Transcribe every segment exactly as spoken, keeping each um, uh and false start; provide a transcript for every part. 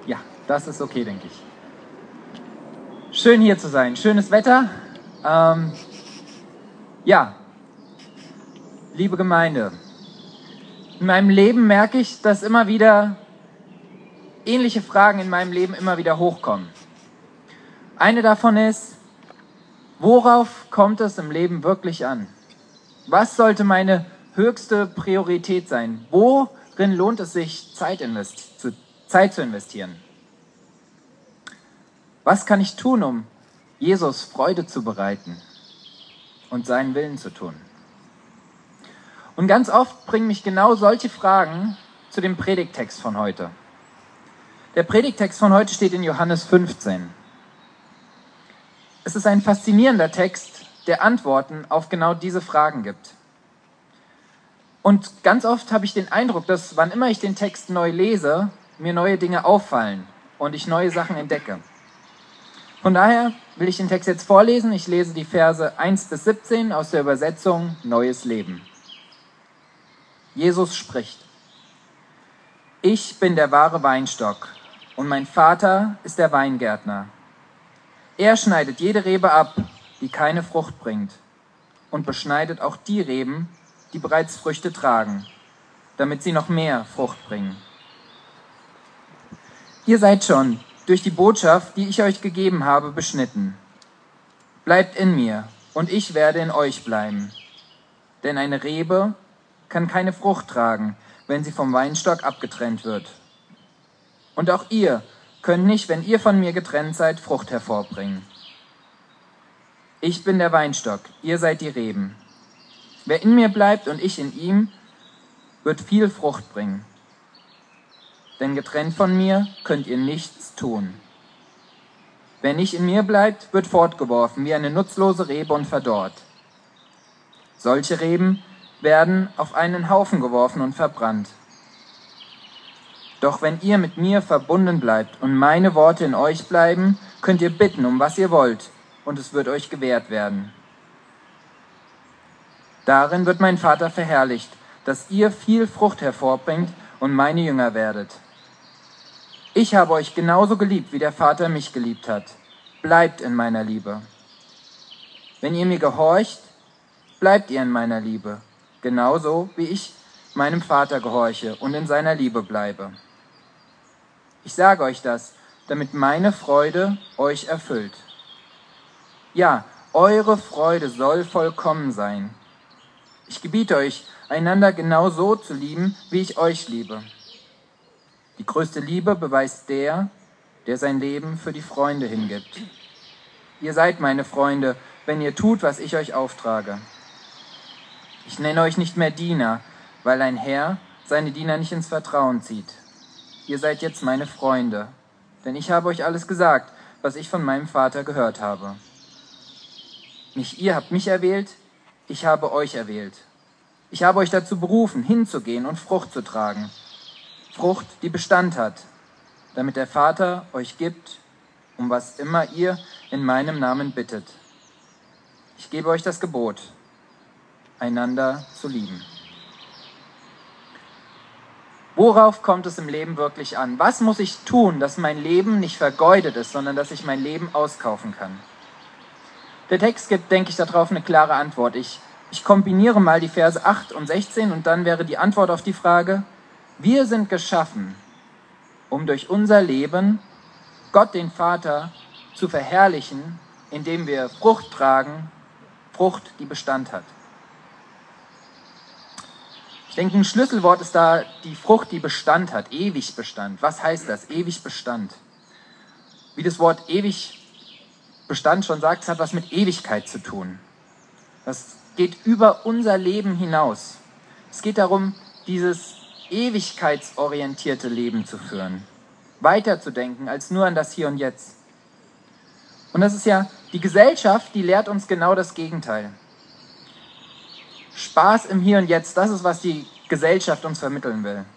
Ja, das ist okay, denke ich. Schön hier zu sein, schönes Wetter. Ähm, ja, liebe Gemeinde, in meinem Leben merke ich, dass immer wieder ähnliche Fragen in meinem Leben immer wieder hochkommen. Eine davon ist, worauf kommt es im Leben wirklich an? Was sollte meine höchste Priorität sein? Worin lohnt es sich, Zeit, invest- zu, Zeit zu investieren? Was kann ich tun, um Jesus Freude zu bereiten und seinen Willen zu tun? Und ganz oft bringen mich genau solche Fragen zu dem Predigttext von heute. Der Predigttext von heute steht in Johannes fünfzehn. Es ist ein faszinierender Text, der Antworten auf genau diese Fragen gibt. Und ganz oft habe ich den Eindruck, dass wann immer ich den Text neu lese, mir neue Dinge auffallen und ich neue Sachen entdecke. Von daher will ich den Text jetzt vorlesen. Ich lese die Verse eins bis siebzehn aus der Übersetzung Neues Leben. Jesus spricht: Ich bin der wahre Weinstock und mein Vater ist der Weingärtner. Er schneidet jede Rebe ab, die keine Frucht bringt, und beschneidet auch die Reben, die bereits Früchte tragen, damit sie noch mehr Frucht bringen. Ihr seid schon durch die Botschaft, die ich euch gegeben habe, beschnitten. Bleibt in mir, und ich werde in euch bleiben. Denn eine Rebe kann keine Frucht tragen, wenn sie vom Weinstock abgetrennt wird. Und auch ihr könnt nicht, wenn ihr von mir getrennt seid, Frucht hervorbringen. Ich bin der Weinstock, ihr seid die Reben. Wer in mir bleibt und ich in ihm, wird viel Frucht bringen. Denn getrennt von mir könnt ihr nichts tun. Wer nicht in mir bleibt, wird fortgeworfen wie eine nutzlose Rebe und verdorrt. Solche Reben werden auf einen Haufen geworfen und verbrannt. Doch wenn ihr mit mir verbunden bleibt und meine Worte in euch bleiben, könnt ihr bitten, um was ihr wollt, und es wird euch gewährt werden. Darin wird mein Vater verherrlicht, dass ihr viel Frucht hervorbringt und meine Jünger werdet. Ich habe euch genauso geliebt, wie der Vater mich geliebt hat. Bleibt in meiner Liebe. Wenn ihr mir gehorcht, bleibt ihr in meiner Liebe, genauso wie ich meinem Vater gehorche und in seiner Liebe bleibe. Ich sage euch das, damit meine Freude euch erfüllt. Ja, eure Freude soll vollkommen sein. Ich gebiete euch, einander genau so zu lieben, wie ich euch liebe. Die größte Liebe beweist der, der sein Leben für die Freunde hingibt. Ihr seid meine Freunde, wenn ihr tut, was ich euch auftrage. Ich nenne euch nicht mehr Diener, weil ein Herr seine Diener nicht ins Vertrauen zieht. Ihr seid jetzt meine Freunde, denn ich habe euch alles gesagt, was ich von meinem Vater gehört habe. Nicht ihr habt mich erwählt, ich habe euch erwählt. Ich habe euch dazu berufen, hinzugehen und Frucht zu tragen. Frucht, die Bestand hat, damit der Vater euch gibt, um was immer ihr in meinem Namen bittet. Ich gebe euch das Gebot, einander zu lieben. Worauf kommt es im Leben wirklich an? Was muss ich tun, dass mein Leben nicht vergeudet ist, sondern dass ich mein Leben auskaufen kann? Der Text gibt, denke ich, darauf eine klare Antwort. Ich, ich kombiniere mal die Verse acht und sechzehn und dann wäre die Antwort auf die Frage: Wir sind geschaffen, um durch unser Leben Gott, den Vater, zu verherrlichen, indem wir Frucht tragen, Frucht, die Bestand hat. Ich denke, ein Schlüsselwort ist da die Frucht, die Bestand hat, ewig Bestand. Was heißt das, ewig Bestand? Wie das Wort ewig Bestand schon sagt, es hat was mit Ewigkeit zu tun. Das geht über unser Leben hinaus. Es geht darum, dieses ewigkeitsorientierte Leben zu führen, weiterzudenken als nur an das Hier und Jetzt. Und das ist ja, die Gesellschaft, die lehrt uns genau das Gegenteil. Spaß im Hier und Jetzt, das ist, was die Gesellschaft uns vermitteln will.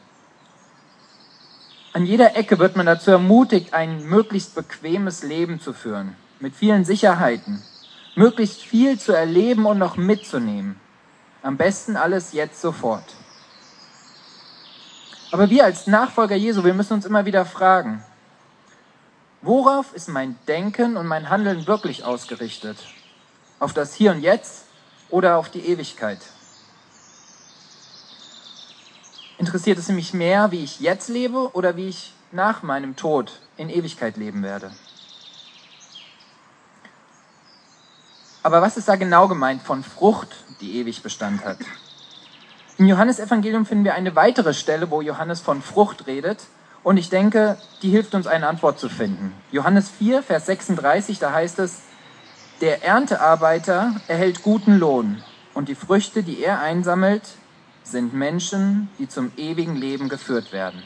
An jeder Ecke wird man dazu ermutigt, ein möglichst bequemes Leben zu führen, mit vielen Sicherheiten, möglichst viel zu erleben und noch mitzunehmen. Am besten alles jetzt sofort. Aber wir als Nachfolger Jesu, wir müssen uns immer wieder fragen, Worauf ist mein Denken und mein Handeln wirklich ausgerichtet? Auf das Hier und Jetzt oder auf die Ewigkeit? Interessiert es mich mehr, wie ich jetzt lebe oder wie ich nach meinem Tod in Ewigkeit leben werde? Aber was ist da genau gemeint von Frucht, die ewig Bestand hat? Im Johannesevangelium finden wir eine weitere Stelle, wo Johannes von Frucht redet. Und ich denke, die hilft uns, eine Antwort zu finden. Johannes vier, Vers sechsunddreißig, da heißt es, der Erntearbeiter erhält guten Lohn und die Früchte, die er einsammelt, sind Menschen, die zum ewigen Leben geführt werden.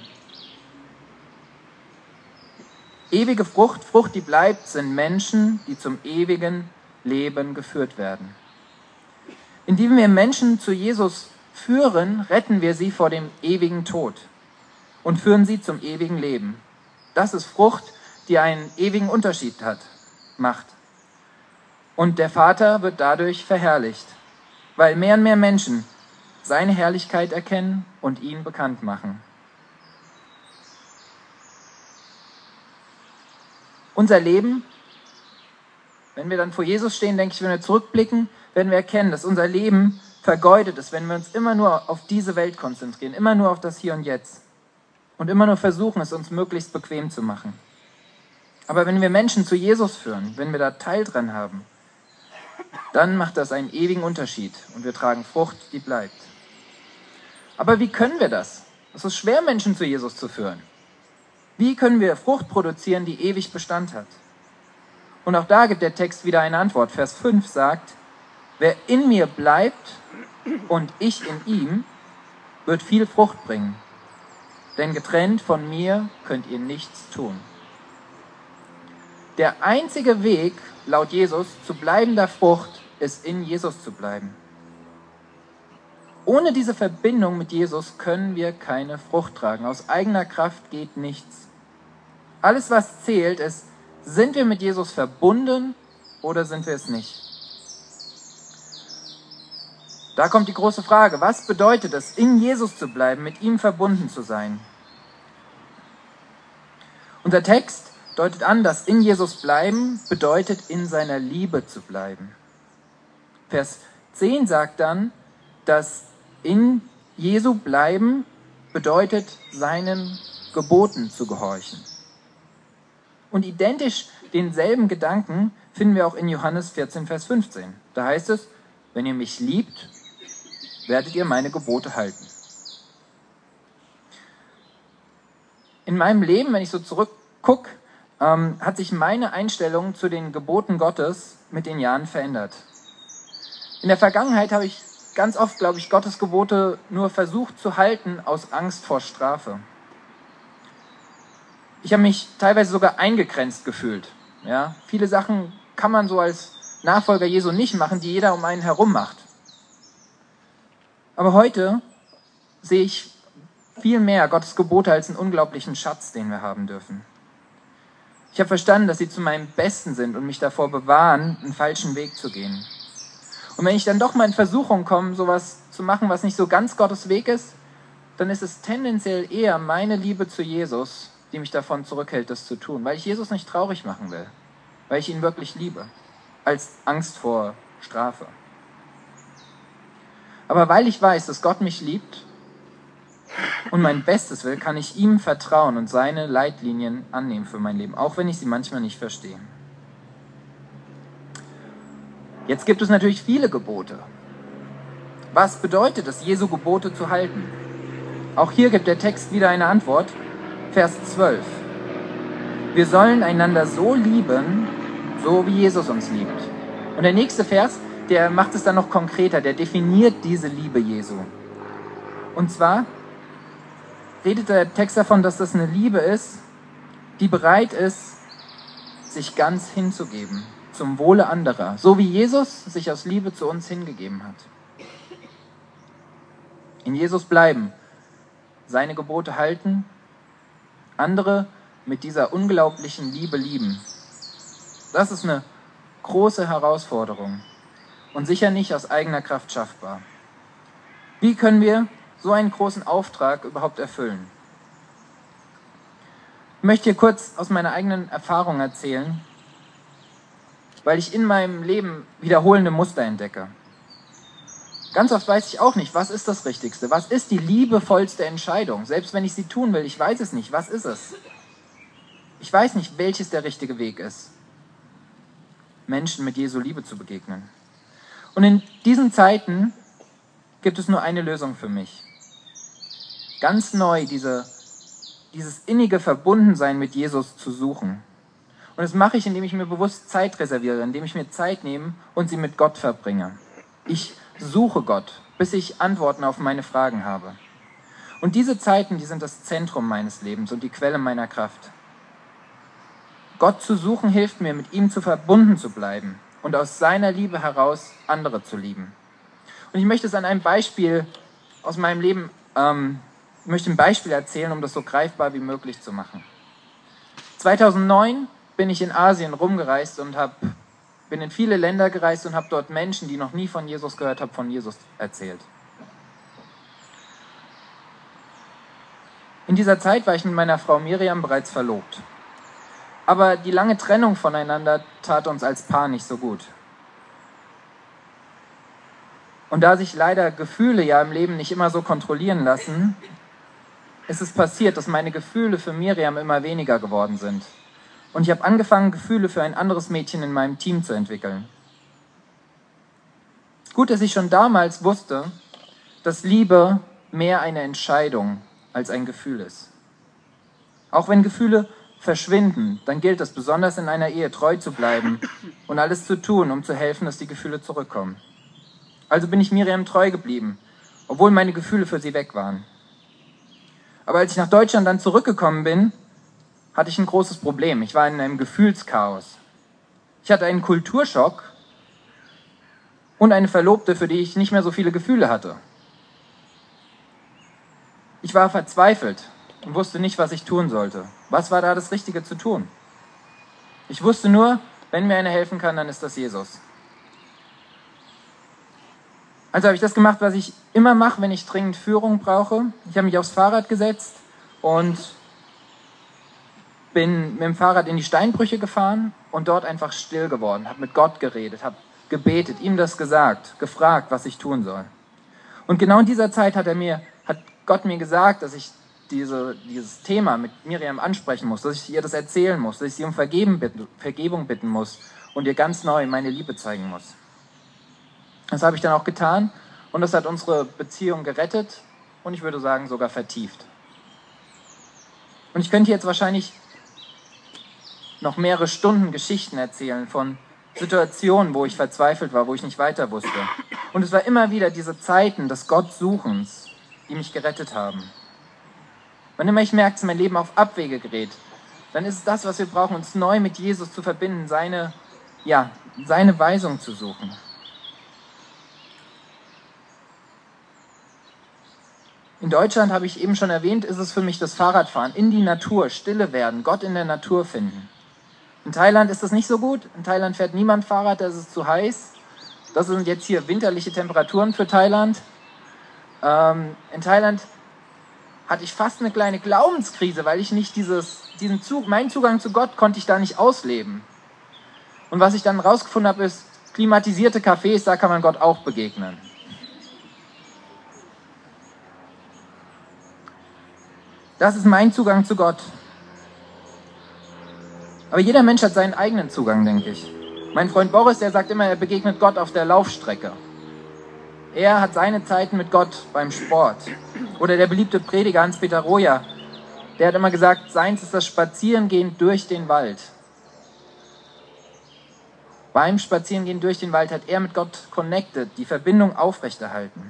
Ewige Frucht, Frucht, die bleibt, sind Menschen, die zum ewigen Leben geführt werden. Indem wir Menschen zu Jesus führen, retten wir sie vor dem ewigen Tod und führen sie zum ewigen Leben. Das ist Frucht, die einen ewigen Unterschied hat, macht. Und der Vater wird dadurch verherrlicht, weil mehr und mehr Menschen seine Herrlichkeit erkennen und ihn bekannt machen. Unser Leben, wenn wir dann vor Jesus stehen, denke ich, wenn wir zurückblicken, werden wir erkennen, dass unser Leben vergeudet ist, wenn wir uns immer nur auf diese Welt konzentrieren, immer nur auf das Hier und Jetzt und immer nur versuchen, es uns möglichst bequem zu machen. Aber wenn wir Menschen zu Jesus führen, wenn wir da Teil dran haben, dann macht das einen ewigen Unterschied und wir tragen Frucht, die bleibt. Aber wie können wir das? Es ist schwer, Menschen zu Jesus zu führen. Wie können wir Frucht produzieren, die ewig Bestand hat? Und auch da gibt der Text wieder eine Antwort. Vers fünf sagt, wer in mir bleibt und ich in ihm, wird viel Frucht bringen. Denn getrennt von mir könnt ihr nichts tun. Der einzige Weg, laut Jesus, zu bleibender Frucht, ist in Jesus zu bleiben. Ohne diese Verbindung mit Jesus können wir keine Frucht tragen. Aus eigener Kraft geht nichts. Alles, was zählt, ist, sind wir mit Jesus verbunden oder sind wir es nicht? Da kommt die große Frage, was bedeutet es, in Jesus zu bleiben, mit ihm verbunden zu sein? Unser Text deutet an, dass in Jesus bleiben bedeutet, in seiner Liebe zu bleiben. Vers zehn sagt dann, dass in Jesu bleiben bedeutet, seinen Geboten zu gehorchen. Und identisch denselben Gedanken finden wir auch in Johannes vierzehn, Vers fünfzehn. Da heißt es, wenn ihr mich liebt, werdet ihr meine Gebote halten. In meinem Leben, wenn ich so zurückgucke, ähm, hat sich meine Einstellung zu den Geboten Gottes mit den Jahren verändert. In der Vergangenheit habe ich ganz oft, glaube ich, Gottes Gebote nur versucht zu halten aus Angst vor Strafe. Ich habe mich teilweise sogar eingegrenzt gefühlt. Ja? Viele Sachen kann man so als Nachfolger Jesu nicht machen, die jeder um einen herum macht. Aber heute sehe ich viel mehr Gottes Gebote als einen unglaublichen Schatz, den wir haben dürfen. Ich habe verstanden, dass sie zu meinem Besten sind und mich davor bewahren, einen falschen Weg zu gehen. Und wenn ich dann doch mal in Versuchung komme, sowas zu machen, was nicht so ganz Gottes Weg ist, dann ist es tendenziell eher meine Liebe zu Jesus, die mich davon zurückhält, das zu tun, weil ich Jesus nicht traurig machen will, weil ich ihn wirklich liebe, als Angst vor Strafe. Aber weil ich weiß, dass Gott mich liebt und mein Bestes will, kann ich ihm vertrauen und seine Leitlinien annehmen für mein Leben, auch wenn ich sie manchmal nicht verstehe. Jetzt gibt es natürlich viele Gebote. Was bedeutet es, Jesu Gebote zu halten? Auch hier gibt der Text wieder eine Antwort. Vers zwölf. Wir sollen einander so lieben, so wie Jesus uns liebt. Und der nächste Vers, der macht es dann noch konkreter, der definiert diese Liebe Jesu. Und zwar redet der Text davon, dass das eine Liebe ist, die bereit ist, sich ganz hinzugeben, zum Wohle anderer, so wie Jesus sich aus Liebe zu uns hingegeben hat. In Jesus bleiben, seine Gebote halten, andere mit dieser unglaublichen Liebe lieben. Das ist eine große Herausforderung und sicher nicht aus eigener Kraft schaffbar. Wie können wir so einen großen Auftrag überhaupt erfüllen? Ich möchte hier kurz aus meiner eigenen Erfahrung erzählen, weil ich in meinem Leben wiederholende Muster entdecke. Ganz oft weiß ich auch nicht, was ist das Richtigste, was ist die liebevollste Entscheidung. Selbst wenn ich sie tun will, ich weiß es nicht, was ist es? Ich weiß nicht, welches der richtige Weg ist, Menschen mit Jesu Liebe zu begegnen. Und in diesen Zeiten gibt es nur eine Lösung für mich. Ganz neu diese, dieses innige Verbundensein mit Jesus zu suchen. Und das mache ich, indem ich mir bewusst Zeit reserviere, indem ich mir Zeit nehme und sie mit Gott verbringe. Ich suche Gott, bis ich Antworten auf meine Fragen habe. Und diese Zeiten, die sind das Zentrum meines Lebens und die Quelle meiner Kraft. Gott zu suchen hilft mir, mit ihm zu verbunden zu bleiben und aus seiner Liebe heraus andere zu lieben. Und ich möchte es an einem Beispiel aus meinem Leben, ähm, ich möchte ein Beispiel erzählen, um das so greifbar wie möglich zu machen. zweitausendneun bin ich in Asien rumgereist und hab, bin in viele Länder gereist und habe dort Menschen, die noch nie von Jesus gehört haben, von Jesus erzählt. In dieser Zeit war ich mit meiner Frau Miriam bereits verlobt. Aber die lange Trennung voneinander tat uns als Paar nicht so gut. Und da sich leider Gefühle ja im Leben nicht immer so kontrollieren lassen, ist es passiert, dass meine Gefühle für Miriam immer weniger geworden sind. Und ich habe angefangen, Gefühle für ein anderes Mädchen in meinem Team zu entwickeln. Gut, dass ich schon damals wusste, dass Liebe mehr eine Entscheidung als ein Gefühl ist. Auch wenn Gefühle verschwinden, dann gilt es besonders in einer Ehe treu zu bleiben und alles zu tun, um zu helfen, dass die Gefühle zurückkommen. Also bin ich Miriam treu geblieben, obwohl meine Gefühle für sie weg waren. Aber als ich nach Deutschland dann zurückgekommen bin, hatte ich ein großes Problem. Ich war in einem Gefühlschaos. Ich hatte einen Kulturschock und eine Verlobte, für die ich nicht mehr so viele Gefühle hatte. Ich war verzweifelt und wusste nicht, was ich tun sollte. Was war da das Richtige zu tun? Ich wusste nur, wenn mir einer helfen kann, dann ist das Jesus. Also habe ich das gemacht, was ich immer mache, wenn ich dringend Führung brauche. Ich habe mich aufs Fahrrad gesetzt und bin mit dem Fahrrad in die Steinbrüche gefahren und dort einfach still geworden, habe mit Gott geredet, habe gebetet, ihm das gesagt, gefragt, was ich tun soll. Und genau in dieser Zeit hat er mir, hat Gott mir gesagt, dass ich diese, dieses Thema mit Miriam ansprechen muss, dass ich ihr das erzählen muss, dass ich sie um Vergeben bitten, Vergebung bitten muss und ihr ganz neu meine Liebe zeigen muss. Das habe ich dann auch getan und das hat unsere Beziehung gerettet und ich würde sagen sogar vertieft. Und ich könnte jetzt wahrscheinlich noch mehrere Stunden Geschichten erzählen von Situationen, wo ich verzweifelt war, wo ich nicht weiter wusste. Und es war immer wieder diese Zeiten des Gottsuchens, die mich gerettet haben. Wann immer ich merke, dass mein Leben auf Abwege gerät, dann ist es das, was wir brauchen, uns neu mit Jesus zu verbinden, seine, ja, seine Weisung zu suchen. In Deutschland, habe ich eben schon erwähnt, ist es für mich das Fahrradfahren, in die Natur, stille werden, Gott in der Natur finden. In Thailand ist das nicht so gut. In Thailand fährt niemand Fahrrad, da ist es zu heiß. Das sind jetzt hier winterliche Temperaturen für Thailand. Ähm, in Thailand hatte ich fast eine kleine Glaubenskrise, weil ich nicht dieses, diesen Zug, meinen Zugang zu Gott konnte ich da nicht ausleben. Und was ich dann rausgefunden habe, ist, klimatisierte Cafés, da kann man Gott auch begegnen. Das ist mein Zugang zu Gott. Aber jeder Mensch hat seinen eigenen Zugang, denke ich. Mein Freund Boris, der sagt immer, er begegnet Gott auf der Laufstrecke. Er hat seine Zeiten mit Gott beim Sport. Oder der beliebte Prediger Hans-Peter Roja, der hat immer gesagt, seins ist das Spazierengehen durch den Wald. Beim Spazierengehen durch den Wald hat er mit Gott connected, die Verbindung aufrechterhalten.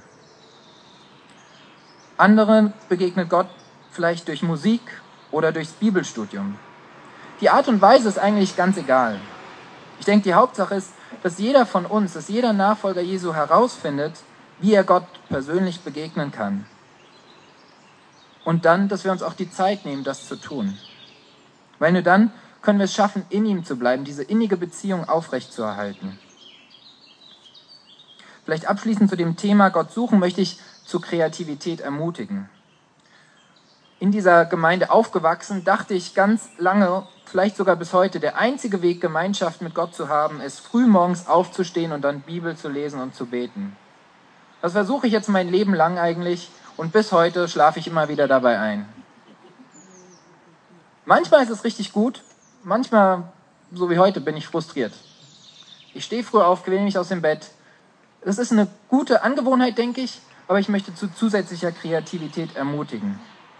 Anderen begegnet Gott vielleicht durch Musik oder durchs Bibelstudium. Die Art und Weise ist eigentlich ganz egal. Ich denke, die Hauptsache ist, dass jeder von uns, dass jeder Nachfolger Jesu herausfindet, wie er Gott persönlich begegnen kann. Und dann, dass wir uns auch die Zeit nehmen, das zu tun. Weil nur dann können wir es schaffen, in ihm zu bleiben, diese innige Beziehung aufrechtzuerhalten. Vielleicht abschließend zu dem Thema Gott suchen, möchte ich zur Kreativität ermutigen. in dieser Gemeinde aufgewachsen, dachte ich ganz lange, vielleicht sogar bis heute, der einzige Weg, Gemeinschaft mit Gott zu haben, ist frühmorgens aufzustehen und dann Bibel zu lesen und zu beten. Das versuche ich jetzt mein Leben lang eigentlich und bis heute schlafe ich immer wieder dabei ein. Manchmal ist es richtig gut, manchmal, so wie heute, bin ich frustriert. Ich stehe früh auf, quäle mich aus dem Bett. Das ist eine gute Angewohnheit, denke ich, aber ich möchte zu zusätzlicher Kreativität ermutigen.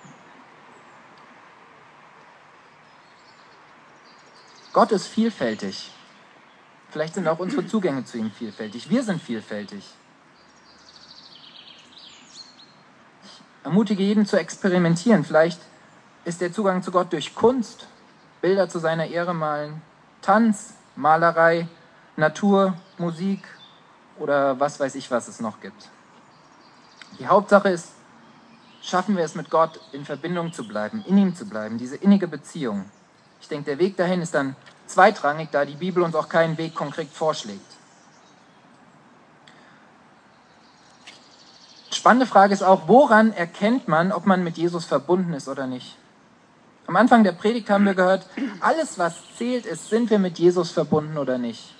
Gott ist vielfältig. Vielleicht sind auch unsere Zugänge zu ihm vielfältig. Wir sind vielfältig. Ich ermutige jeden zu experimentieren. Vielleicht ist der Zugang zu Gott durch Kunst, Bilder zu seiner Ehre malen, Tanz, Malerei, Natur, Musik oder was weiß ich, was es noch gibt. Die Hauptsache ist, schaffen wir es mit Gott in Verbindung zu bleiben, in ihm zu bleiben, diese innige Beziehung. Ich denke, der Weg dahin ist dann zweitrangig, da die Bibel uns auch keinen Weg konkret vorschlägt. Spannende Frage ist auch, woran erkennt man, ob man mit Jesus verbunden ist oder nicht? Am Anfang der Predigt haben wir gehört, alles was zählt ist, sind wir mit Jesus verbunden oder nicht?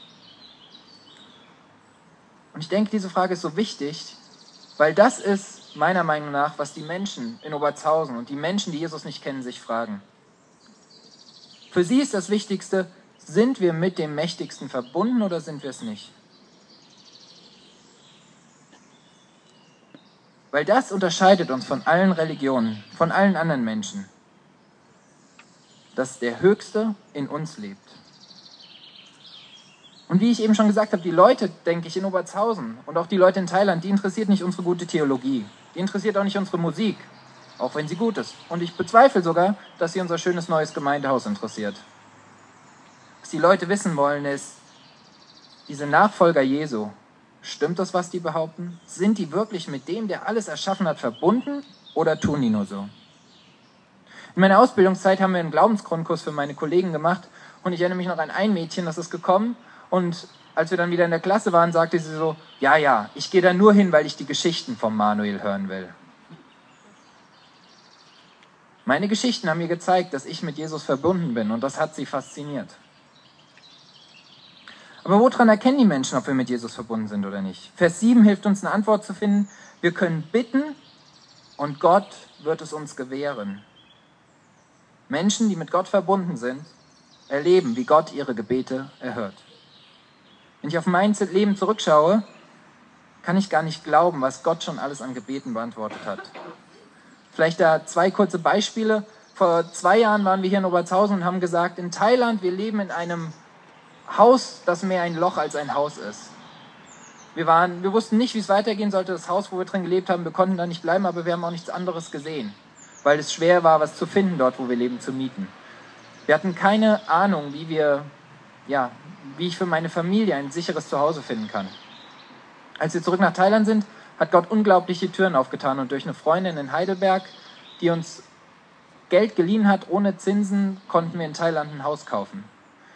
Und ich denke, diese Frage ist so wichtig, weil das ist meiner Meinung nach, was die Menschen in Obertshausen und die Menschen, die Jesus nicht kennen, sich fragen. Für sie ist das Wichtigste, sind wir mit dem Mächtigsten verbunden oder sind wir es nicht? Weil das unterscheidet uns von allen Religionen, von allen anderen Menschen, dass der Höchste in uns lebt. Und wie ich eben schon gesagt habe, die Leute, denke ich, in Obertshausen und auch die Leute in Thailand, die interessiert nicht unsere gute Theologie. Die interessiert auch nicht unsere Musik, auch wenn sie gut ist. Und ich bezweifle sogar, dass sie unser schönes neues Gemeindehaus interessiert. Was die Leute wissen wollen ist, diese Nachfolger Jesu, stimmt das, was die behaupten? Sind die wirklich mit dem, der alles erschaffen hat, verbunden oder tun die nur so? In meiner Ausbildungszeit haben wir einen Glaubensgrundkurs für meine Kollegen gemacht und ich erinnere mich noch an ein Mädchen, das ist gekommen und als wir dann wieder in der Klasse waren, sagte sie so, ja, ja, ich gehe da nur hin, weil ich die Geschichten vom Manuel hören will. Meine Geschichten haben mir gezeigt, dass ich mit Jesus verbunden bin und das hat sie fasziniert. Aber woran erkennen die Menschen, ob wir mit Jesus verbunden sind oder nicht? Vers sieben hilft uns, eine Antwort zu finden. Wir können bitten und Gott wird es uns gewähren. Menschen, die mit Gott verbunden sind, erleben, wie Gott ihre Gebete erhört. Wenn ich auf mein Leben zurückschaue, kann ich gar nicht glauben, was Gott schon alles an Gebeten beantwortet hat. Vielleicht da zwei kurze Beispiele. Vor zwei Jahren waren wir hier in Obertshausen und haben gesagt, in Thailand, wir leben in einem Haus, das mehr ein Loch als ein Haus ist. Wir, waren, wir wussten nicht, wie es weitergehen sollte. Das Haus, wo wir drin gelebt haben, wir konnten da nicht bleiben, aber wir haben auch nichts anderes gesehen, weil es schwer war, was zu finden dort, wo wir leben, zu mieten. Wir hatten keine Ahnung, wie wir, ja, wie ich für meine Familie ein sicheres Zuhause finden kann. Als wir zurück nach Thailand sind, hat Gott unglaubliche Türen aufgetan und durch eine Freundin in Heidelberg, die uns Geld geliehen hat, ohne Zinsen, konnten wir in Thailand ein Haus kaufen.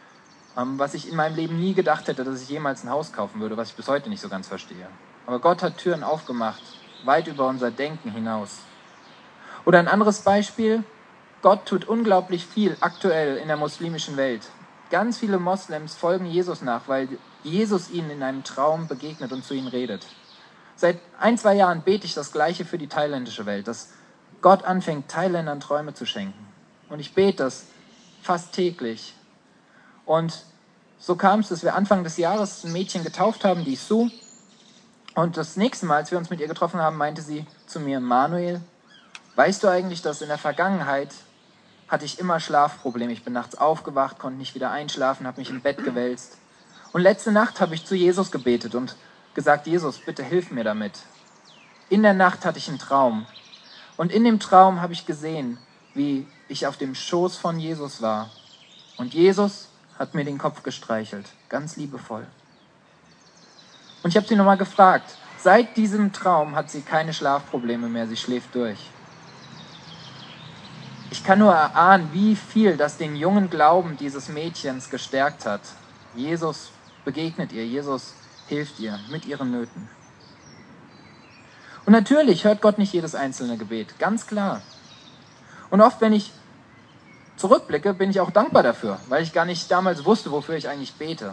Was ich in meinem Leben nie gedacht hätte, dass ich jemals ein Haus kaufen würde, was ich bis heute nicht so ganz verstehe. Aber Gott hat Türen aufgemacht, weit über unser Denken hinaus. Oder ein anderes Beispiel, Gott tut unglaublich viel aktuell in der muslimischen Welt. Ganz viele Moslems folgen Jesus nach, weil Jesus ihnen in einem Traum begegnet und zu ihnen redet. Seit ein, zwei Jahren bete ich das Gleiche für die thailändische Welt, dass Gott anfängt, Thailändern Träume zu schenken. Und ich bete das fast täglich. Und so kam es, dass wir Anfang des Jahres ein Mädchen getauft haben, die Sue. Und das nächste Mal, als wir uns mit ihr getroffen haben, meinte sie zu mir, Manuel, weißt du eigentlich, dass in der Vergangenheit hatte ich immer Schlafprobleme. Ich bin nachts aufgewacht, konnte nicht wieder einschlafen, habe mich im Bett gewälzt. Und letzte Nacht habe ich zu Jesus gebetet und gesagt, Jesus, bitte hilf mir damit. In der Nacht hatte ich einen Traum. Und in dem Traum habe ich gesehen, wie ich auf dem Schoß von Jesus war. Und Jesus hat mir den Kopf gestreichelt, ganz liebevoll. Und ich habe sie nochmal gefragt, seit diesem Traum hat sie keine Schlafprobleme mehr, sie schläft durch. Ich kann nur erahnen, wie viel das den jungen Glauben dieses Mädchens gestärkt hat. Jesus begegnet ihr, Jesus hilft ihr mit ihren Nöten. Und natürlich hört Gott nicht jedes einzelne Gebet, ganz klar. Und oft, wenn ich zurückblicke, bin ich auch dankbar dafür, weil ich gar nicht damals wusste, wofür ich eigentlich bete.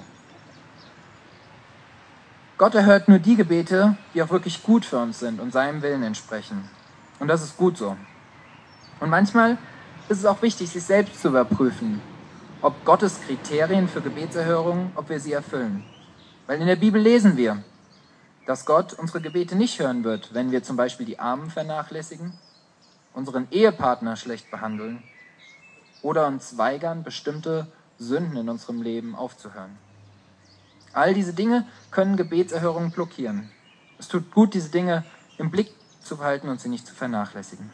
Gott erhört nur die Gebete, die auch wirklich gut für uns sind und seinem Willen entsprechen. Und das ist gut so. Und manchmal ist es auch wichtig, sich selbst zu überprüfen, ob Gottes Kriterien für Gebetserhörung, ob wir sie erfüllen. Weil in der Bibel lesen wir, dass Gott unsere Gebete nicht hören wird, wenn wir zum Beispiel die Armen vernachlässigen, unseren Ehepartner schlecht behandeln oder uns weigern, bestimmte Sünden in unserem Leben aufzuhören. All diese Dinge können Gebetserhörungen blockieren. Es tut gut, diese Dinge im Blick zu behalten und sie nicht zu vernachlässigen.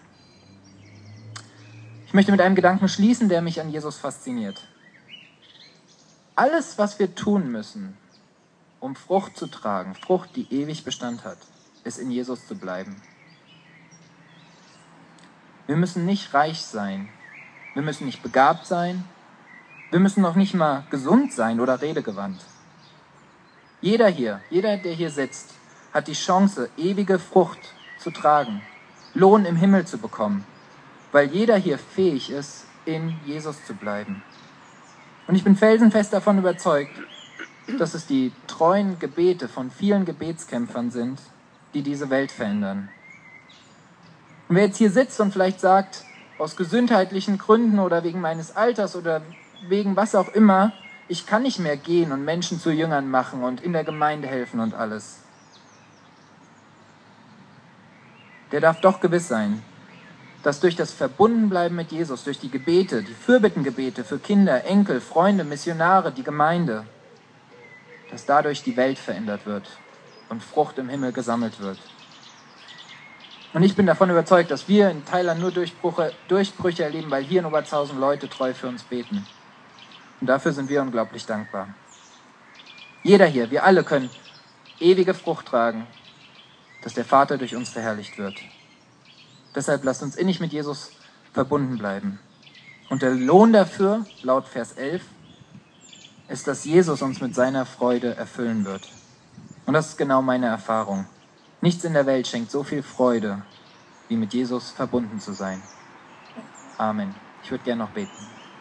Ich möchte mit einem Gedanken schließen, der mich an Jesus fasziniert. Alles, was wir tun müssen, um Frucht zu tragen, Frucht, die ewig Bestand hat, ist in Jesus zu bleiben. Wir müssen nicht reich sein, wir müssen nicht begabt sein, wir müssen noch nicht mal gesund sein oder redegewandt. Jeder hier, jeder, der hier sitzt, hat die Chance, ewige Frucht zu tragen, Lohn im Himmel zu bekommen, weil jeder hier fähig ist, in Jesus zu bleiben. Und ich bin felsenfest davon überzeugt, dass es die treuen Gebete von vielen Gebetskämpfern sind, die diese Welt verändern. Und wer jetzt hier sitzt und vielleicht sagt, aus gesundheitlichen Gründen oder wegen meines Alters oder wegen was auch immer, ich kann nicht mehr gehen und Menschen zu Jüngern machen und in der Gemeinde helfen und alles, der darf doch gewiss sein, dass durch das Verbundenbleiben mit Jesus, durch die Gebete, die Fürbittengebete für Kinder, Enkel, Freunde, Missionare, die Gemeinde, dass dadurch die Welt verändert wird und Frucht im Himmel gesammelt wird. Und ich bin davon überzeugt, dass wir in Thailand nur Durchbrüche, Durchbrüche erleben, weil hier in Obertshausen Leute treu für uns beten. Und dafür sind wir unglaublich dankbar. Jeder hier, wir alle können ewige Frucht tragen, dass der Vater durch uns verherrlicht wird. Deshalb lasst uns innig mit Jesus verbunden bleiben. Und der Lohn dafür, laut Vers elf, ist, dass Jesus uns mit seiner Freude erfüllen wird. Und das ist genau meine Erfahrung. Nichts in der Welt schenkt so viel Freude, wie mit Jesus verbunden zu sein. Amen. Ich würde gerne noch beten.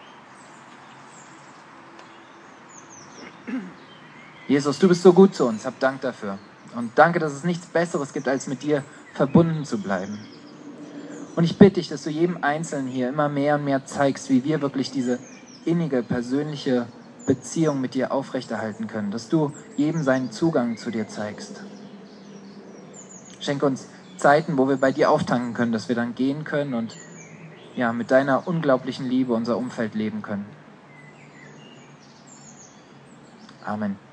Jesus, du bist so gut zu uns. Hab Dank dafür. Und danke, dass es nichts Besseres gibt, als mit dir verbunden zu bleiben. Und ich bitte dich, dass du jedem Einzelnen hier immer mehr und mehr zeigst, wie wir wirklich diese innige, persönliche Beziehung mit dir aufrechterhalten können. Dass du jedem seinen Zugang zu dir zeigst. Schenk uns Zeiten, wo wir bei dir auftanken können, dass wir dann gehen können und ja, mit deiner unglaublichen Liebe unser Umfeld leben können. Amen.